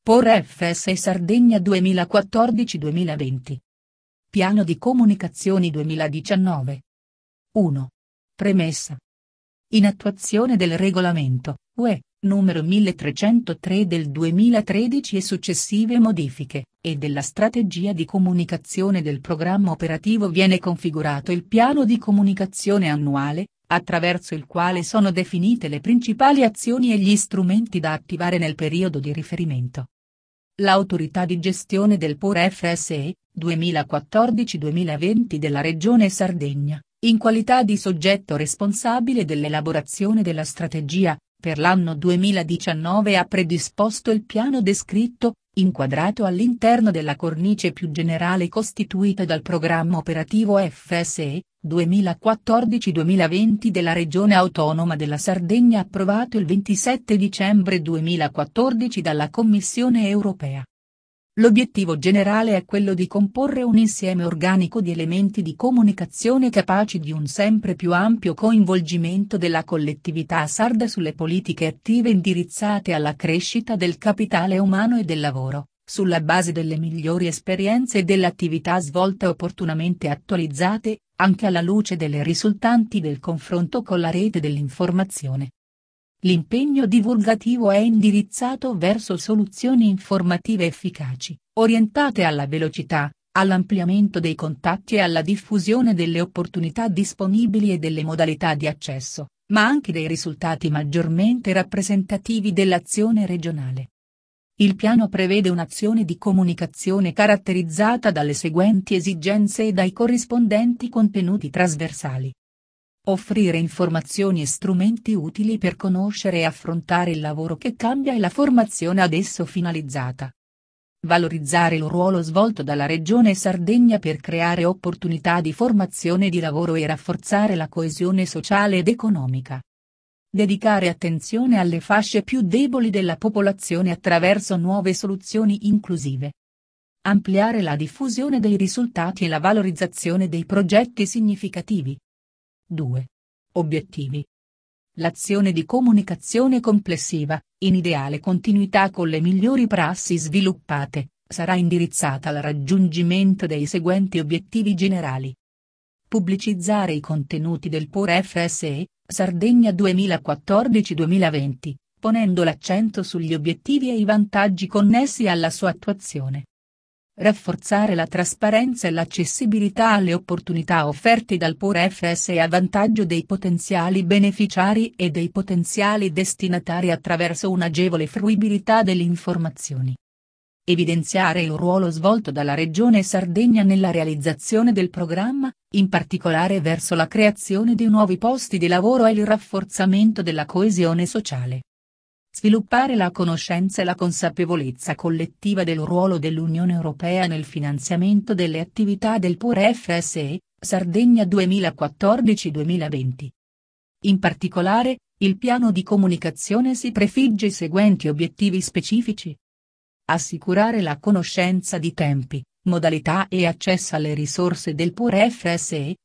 POR FS Sardegna 2014-2020. Piano di comunicazioni 2019. 1. Premessa. In attuazione del regolamento UE numero 1303 del 2013 e successive modifiche, e della strategia di comunicazione del programma operativo viene configurato il piano di comunicazione annuale, attraverso il quale sono definite le principali azioni e gli strumenti da attivare nel periodo di riferimento. L'autorità di gestione del POR FSE 2014-2020 della Regione Sardegna, in qualità di soggetto responsabile dell'elaborazione della strategia, per l'anno 2019 ha predisposto il piano descritto, inquadrato all'interno della cornice più generale costituita dal programma operativo FSE 2014-2020 della Regione Autonoma della Sardegna approvato il 27 dicembre 2014 dalla Commissione europea. L'obiettivo generale è quello di comporre un insieme organico di elementi di comunicazione capaci di un sempre più ampio coinvolgimento della collettività sarda sulle politiche attive indirizzate alla crescita del capitale umano e del lavoro, sulla base delle migliori esperienze e delle attività svolte opportunamente attualizzate, anche alla luce delle risultanti del confronto con la rete dell'informazione. L'impegno divulgativo è indirizzato verso soluzioni informative efficaci, orientate alla velocità, all'ampliamento dei contatti e alla diffusione delle opportunità disponibili e delle modalità di accesso, ma anche dei risultati maggiormente rappresentativi dell'azione regionale. Il piano prevede un'azione di comunicazione caratterizzata dalle seguenti esigenze e dai corrispondenti contenuti trasversali. Offrire informazioni e strumenti utili per conoscere e affrontare il lavoro che cambia e la formazione ad esso finalizzata. Valorizzare il ruolo svolto dalla Regione Sardegna per creare opportunità di formazione e di lavoro e rafforzare la coesione sociale ed economica. Dedicare attenzione alle fasce più deboli della popolazione attraverso nuove soluzioni inclusive. Ampliare la diffusione dei risultati e la valorizzazione dei progetti significativi. 2. Obiettivi. L'azione di comunicazione complessiva, in ideale continuità con le migliori prassi sviluppate, sarà indirizzata al raggiungimento dei seguenti obiettivi generali. Pubblicizzare i contenuti del POR FSE, Sardegna 2014-2020, ponendo l'accento sugli obiettivi e i vantaggi connessi alla sua attuazione. Rafforzare la trasparenza e l'accessibilità alle opportunità offerte dal POR FSE a vantaggio dei potenziali beneficiari e dei potenziali destinatari attraverso un'agevole fruibilità delle informazioni. Evidenziare il ruolo svolto dalla Regione Sardegna nella realizzazione del programma, in particolare verso la creazione di nuovi posti di lavoro e il rafforzamento della coesione sociale. Sviluppare la conoscenza e la consapevolezza collettiva del ruolo dell'Unione Europea nel finanziamento delle attività del POR FSE, Sardegna 2014-2020. In particolare, il piano di comunicazione si prefigge i seguenti obiettivi specifici. Assicurare la conoscenza di tempi, modalità e accesso alle risorse del POR FSE,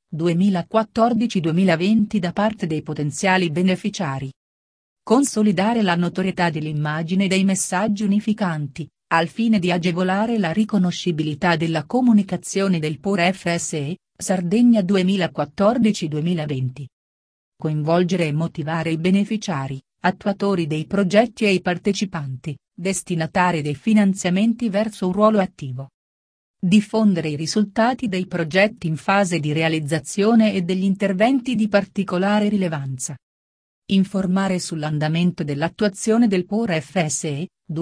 2014-2020 da parte dei potenziali beneficiari. Consolidare la notorietà dell'immagine dei messaggi unificanti, al fine di agevolare la riconoscibilità della comunicazione del POR FSE, Sardegna 2014-2020. Coinvolgere e motivare i beneficiari, attuatori dei progetti e i partecipanti, destinatari dei finanziamenti verso un ruolo attivo. Diffondere i risultati dei progetti in fase di realizzazione e degli interventi di particolare rilevanza. Informare sull'andamento dell'attuazione del POR FSE,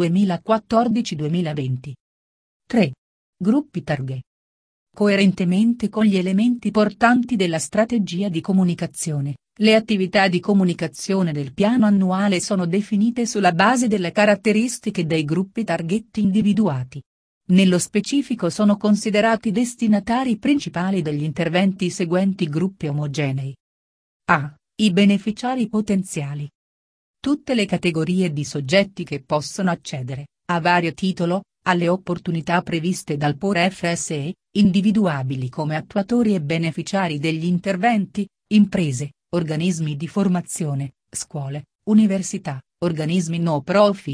2014-2020. 3. Gruppi target. Coerentemente con gli elementi portanti della strategia di comunicazione, le attività di comunicazione del piano annuale sono definite sulla base delle caratteristiche dei gruppi target individuati. Nello specifico sono considerati destinatari principali degli interventi i seguenti gruppi omogenei. A. I beneficiari potenziali. Tutte le categorie di soggetti che possono accedere, a vario titolo, alle opportunità previste dal POR FSE, individuabili come attuatori e beneficiari degli interventi, imprese, organismi di formazione, scuole, università, organismi no profit,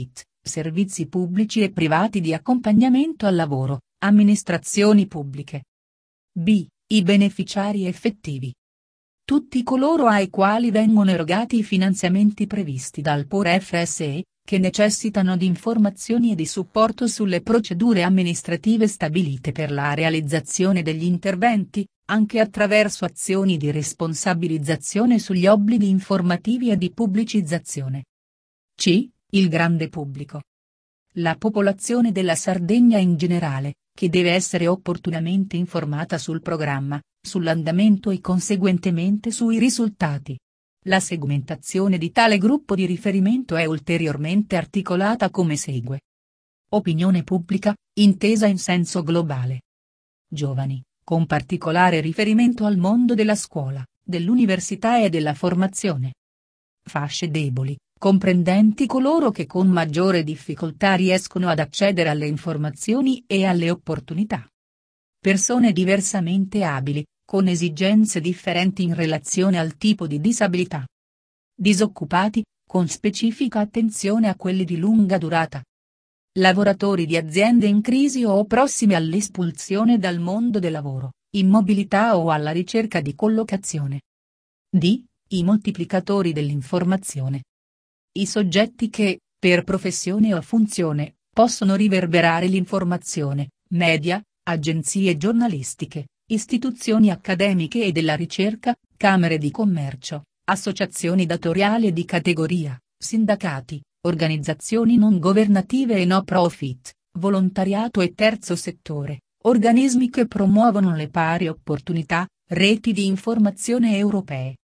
servizi pubblici e privati di accompagnamento al lavoro, amministrazioni pubbliche. B. I beneficiari effettivi. Tutti coloro ai quali vengono erogati i finanziamenti previsti dal POR-FSE, che necessitano di informazioni e di supporto sulle procedure amministrative stabilite per la realizzazione degli interventi, anche attraverso azioni di responsabilizzazione sugli obblighi informativi e di pubblicizzazione. C. Il grande pubblico. La popolazione della Sardegna in generale, che deve essere opportunamente informata sul programma, sull'andamento e conseguentemente sui risultati. La segmentazione di tale gruppo di riferimento è ulteriormente articolata come segue. Opinione pubblica, intesa in senso globale. Giovani, con particolare riferimento al mondo della scuola, dell'università e della formazione. Fasce deboli, comprendenti coloro che con maggiore difficoltà riescono ad accedere alle informazioni e alle opportunità. Persone diversamente abili, con esigenze differenti in relazione al tipo di disabilità. Disoccupati, con specifica attenzione a quelli di lunga durata. Lavoratori di aziende in crisi o prossimi all'espulsione dal mondo del lavoro, in mobilità o alla ricerca di collocazione. D. I moltiplicatori dell'informazione. I soggetti che, per professione o funzione, possono riverberare l'informazione, media, agenzie giornalistiche, istituzioni accademiche e della ricerca, camere di commercio, associazioni datoriali e di categoria, sindacati, organizzazioni non governative e no profit, volontariato e terzo settore, organismi che promuovono le pari opportunità, reti di informazione europee.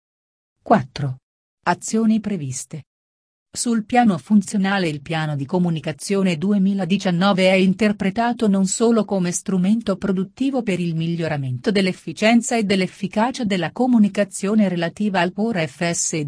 4. Azioni previste. Sul piano funzionale il piano di comunicazione 2019 è interpretato non solo come strumento produttivo per il miglioramento dell'efficienza e dell'efficacia della comunicazione relativa al POR-FSE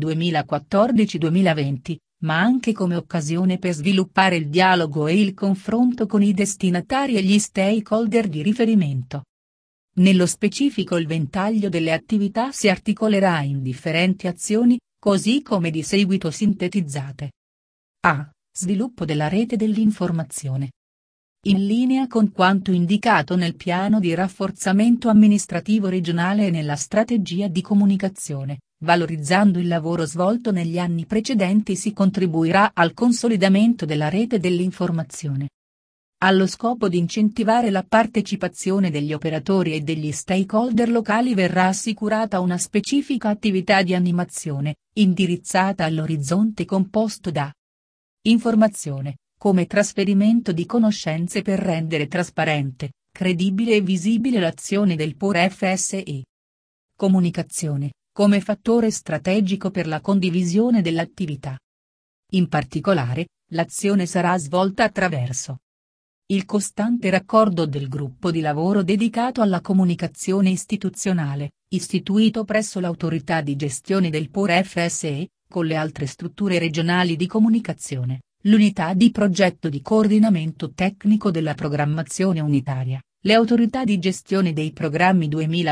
2014-2020, ma anche come occasione per sviluppare il dialogo e il confronto con i destinatari e gli stakeholder di riferimento. Nello specifico il ventaglio delle attività si articolerà in differenti azioni, così come di seguito sintetizzate. A. Sviluppo della rete dell'informazione. In linea con quanto indicato nel piano di rafforzamento amministrativo regionale e nella strategia di comunicazione, valorizzando il lavoro svolto negli anni precedenti si contribuirà al consolidamento della rete dell'informazione. Allo scopo di incentivare la partecipazione degli operatori e degli stakeholder locali verrà assicurata una specifica attività di animazione, indirizzata all'orizzonte composto da informazione, come trasferimento di conoscenze per rendere trasparente, credibile e visibile l'azione del POR-FSE. Comunicazione, come fattore strategico per la condivisione dell'attività. In particolare, l'azione sarà svolta attraverso il costante raccordo del gruppo di lavoro dedicato alla comunicazione istituzionale, istituito presso l'autorità di gestione del POR-FSE, con le altre strutture regionali di comunicazione, l'unità di progetto di coordinamento tecnico della programmazione unitaria, le autorità di gestione dei programmi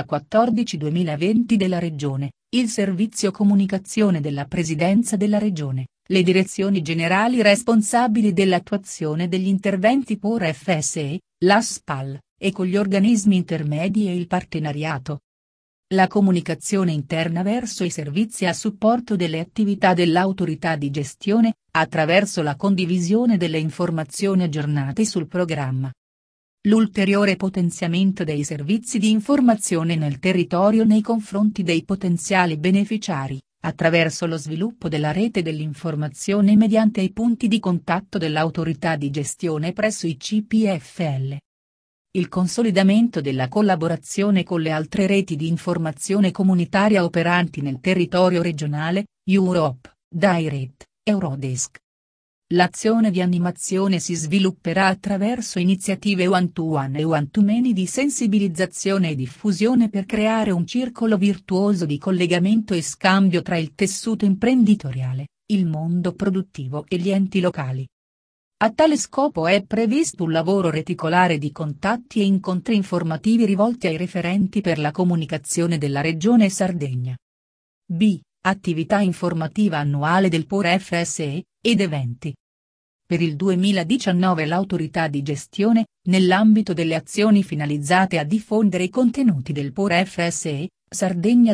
2014-2020 della Regione, il servizio comunicazione della Presidenza della Regione, le direzioni generali responsabili dell'attuazione degli interventi POR-FSE, l'ASPAL, e con gli organismi intermedi e il partenariato. La comunicazione interna verso i servizi a supporto delle attività dell'autorità di gestione, attraverso la condivisione delle informazioni aggiornate sul programma. L'ulteriore potenziamento dei servizi di informazione nel territorio nei confronti dei potenziali beneficiari, attraverso lo sviluppo della rete dell'informazione mediante i punti di contatto dell'autorità di gestione presso i CPFL. Il consolidamento della collaborazione con le altre reti di informazione comunitaria operanti nel territorio regionale, Europe, Direct, Eurodesk. L'azione di animazione si svilupperà attraverso iniziative one-to-one e one-to-many di sensibilizzazione e diffusione per creare un circolo virtuoso di collegamento e scambio tra il tessuto imprenditoriale, il mondo produttivo e gli enti locali. A tale scopo è previsto un lavoro reticolare di contatti e incontri informativi rivolti ai referenti per la comunicazione della Regione Sardegna. B. Attività informativa annuale del POR-FSE, ed eventi. Per il 2019 l'autorità di gestione, nell'ambito delle azioni finalizzate a diffondere i contenuti del POR FSE, Sardegna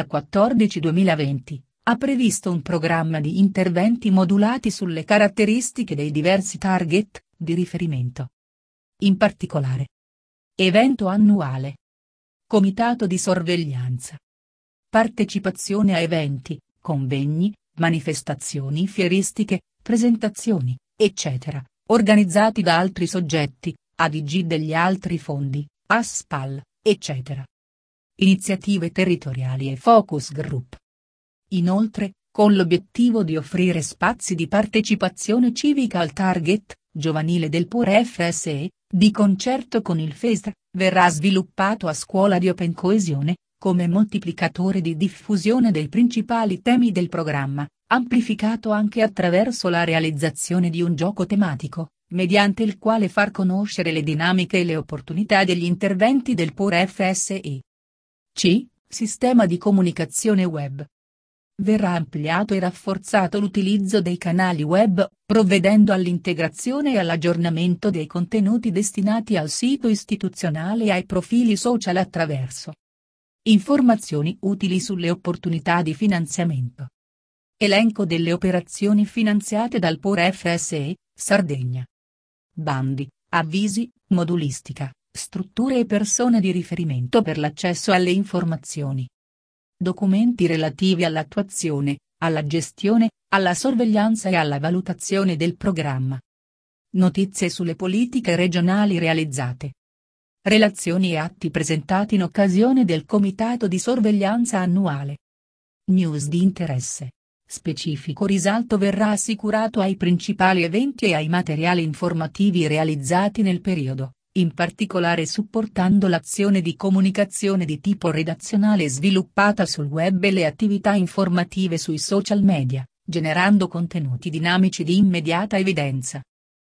2014-2020, ha previsto un programma di interventi modulati sulle caratteristiche dei diversi target di riferimento. In particolare, evento annuale, comitato di sorveglianza, partecipazione a eventi, convegni, manifestazioni fieristiche, presentazioni, eccetera, organizzati da altri soggetti, ADG degli altri fondi, ASPAL, eccetera. Iniziative territoriali e focus group. Inoltre, con l'obiettivo di offrire spazi di partecipazione civica al target giovanile del POR FSE, di concerto con il FESR, verrà sviluppato a scuola di Open Coesione, come moltiplicatore di diffusione dei principali temi del programma, amplificato anche attraverso la realizzazione di un gioco tematico, mediante il quale far conoscere le dinamiche e le opportunità degli interventi del POR FSE. C. Sistema di comunicazione web. Verrà ampliato e rafforzato l'utilizzo dei canali web, provvedendo all'integrazione e all'aggiornamento dei contenuti destinati al sito istituzionale e ai profili social attraverso informazioni utili sulle opportunità di finanziamento. Elenco delle operazioni finanziate dal POR FSE, Sardegna. Bandi, avvisi, modulistica, strutture e persone di riferimento per l'accesso alle informazioni. Documenti relativi all'attuazione, alla gestione, alla sorveglianza e alla valutazione del programma. Notizie sulle politiche regionali realizzate. Relazioni e atti presentati in occasione del Comitato di sorveglianza annuale. News di interesse. Specifico risalto verrà assicurato ai principali eventi e ai materiali informativi realizzati nel periodo, in particolare supportando l'azione di comunicazione di tipo redazionale sviluppata sul web e le attività informative sui social media, generando contenuti dinamici di immediata evidenza.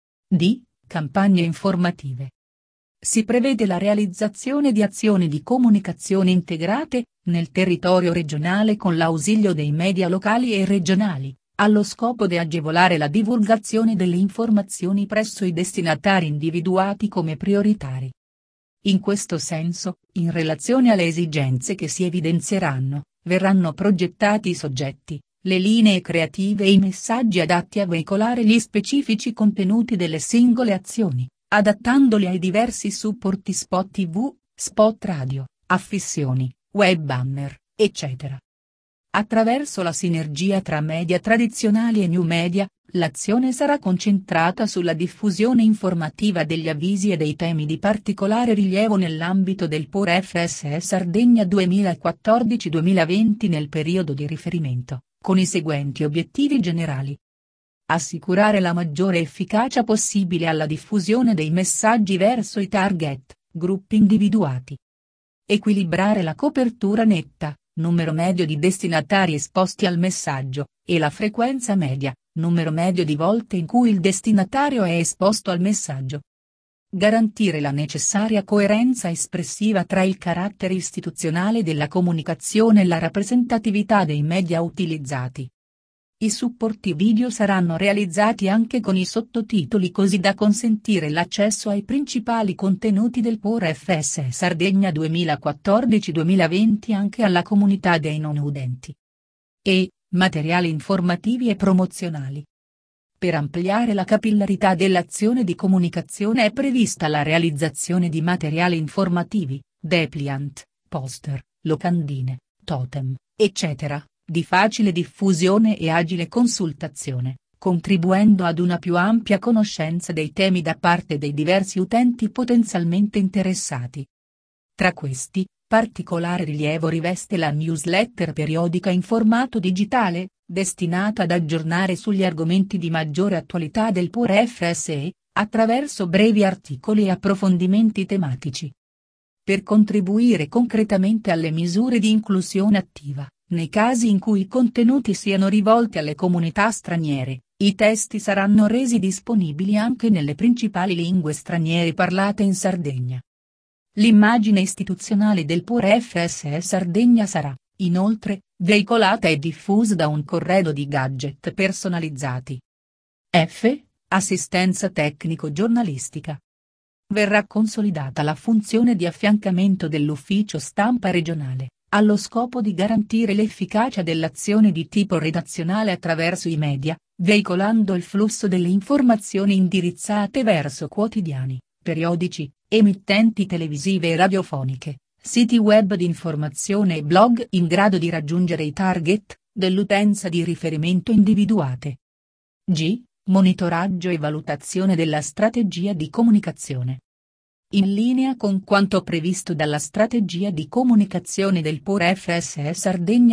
D. Campagne informative. Si prevede la realizzazione di azioni di comunicazione integrate, nel territorio regionale con l'ausilio dei media locali e regionali, allo scopo di agevolare la divulgazione delle informazioni presso i destinatari individuati come prioritari. In questo senso, in relazione alle esigenze che si evidenzieranno, verranno progettati i soggetti, le linee creative e i messaggi adatti a veicolare gli specifici contenuti delle singole azioni, adattandoli ai diversi supporti spot TV, spot radio, affissioni, web banner, eccetera. Attraverso la sinergia tra media tradizionali e new media, l'azione sarà concentrata sulla diffusione informativa degli avvisi e dei temi di particolare rilievo nell'ambito del POR FSE Sardegna 2014-2020 nel periodo di riferimento, con i seguenti obiettivi generali. Assicurare la maggiore efficacia possibile alla diffusione dei messaggi verso i target, gruppi individuati. Equilibrare la copertura netta, numero medio di destinatari esposti al messaggio, e la frequenza media, numero medio di volte in cui il destinatario è esposto al messaggio. Garantire la necessaria coerenza espressiva tra il carattere istituzionale della comunicazione e la rappresentatività dei media utilizzati. I supporti video saranno realizzati anche con i sottotitoli così da consentire l'accesso ai principali contenuti del POR FSE Sardegna 2014-2020 anche alla comunità dei non udenti. E. Materiali informativi e promozionali. Per ampliare la capillarità dell'azione di comunicazione è prevista la realizzazione di materiali informativi, dépliant, poster, locandine, totem, eccetera, di facile diffusione e agile consultazione, contribuendo ad una più ampia conoscenza dei temi da parte dei diversi utenti potenzialmente interessati. Tra questi, particolare rilievo riveste la newsletter periodica in formato digitale, destinata ad aggiornare sugli argomenti di maggiore attualità del POR FSE, attraverso brevi articoli e approfondimenti tematici. Per contribuire concretamente alle misure di inclusione attiva, nei casi in cui i contenuti siano rivolti alle comunità straniere, i testi saranno resi disponibili anche nelle principali lingue straniere parlate in Sardegna. L'immagine istituzionale del POR FSE Sardegna sarà, inoltre, veicolata e diffusa da un corredo di gadget personalizzati. F. assistenza tecnico-giornalistica. Verrà consolidata la funzione di affiancamento dell'ufficio stampa regionale, allo scopo di garantire l'efficacia dell'azione di tipo redazionale attraverso i media, veicolando il flusso delle informazioni indirizzate verso quotidiani, periodici, emittenti televisive e radiofoniche, siti web di informazione e blog in grado di raggiungere i target dell'utenza di riferimento individuate. G. Monitoraggio e valutazione della strategia di comunicazione. In linea con quanto previsto dalla strategia di comunicazione del POR FSE Sardegna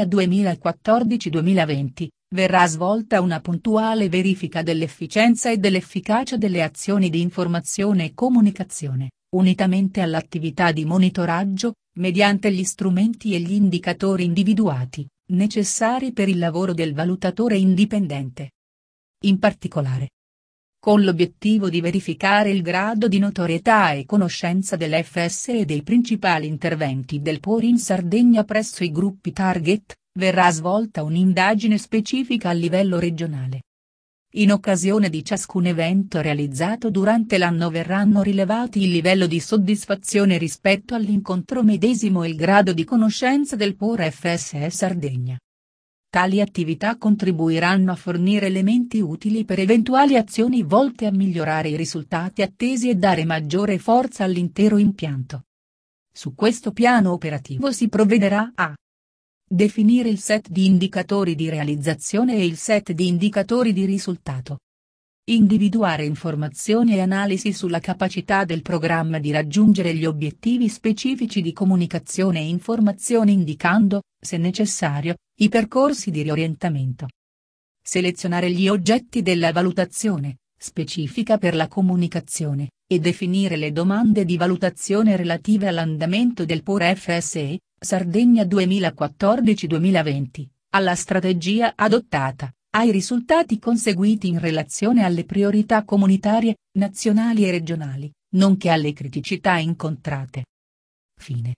2014-2020, verrà svolta una puntuale verifica dell'efficienza e dell'efficacia delle azioni di informazione e comunicazione, unitamente all'attività di monitoraggio, mediante gli strumenti e gli indicatori individuati, necessari per il lavoro del valutatore indipendente. In particolare, con l'obiettivo di verificare il grado di notorietà e conoscenza dell'FSE e dei principali interventi del POR in Sardegna presso i gruppi target, verrà svolta un'indagine specifica a livello regionale. In occasione di ciascun evento realizzato durante l'anno verranno rilevati il livello di soddisfazione rispetto all'incontro medesimo e il grado di conoscenza del POR FSE Sardegna. Tali attività contribuiranno a fornire elementi utili per eventuali azioni volte a migliorare i risultati attesi e dare maggiore forza all'intero impianto. Su questo piano operativo si provvederà a definire il set di indicatori di realizzazione e il set di indicatori di risultato. Individuare informazioni e analisi sulla capacità del programma di raggiungere gli obiettivi specifici di comunicazione e informazione indicando, se necessario, i percorsi di riorientamento. Selezionare gli oggetti della valutazione, specifica per la comunicazione, e definire le domande di valutazione relative all'andamento del POR FSE, Sardegna 2014-2020, alla strategia adottata, ai risultati conseguiti in relazione alle priorità comunitarie, nazionali e regionali, nonché alle criticità incontrate. Fine.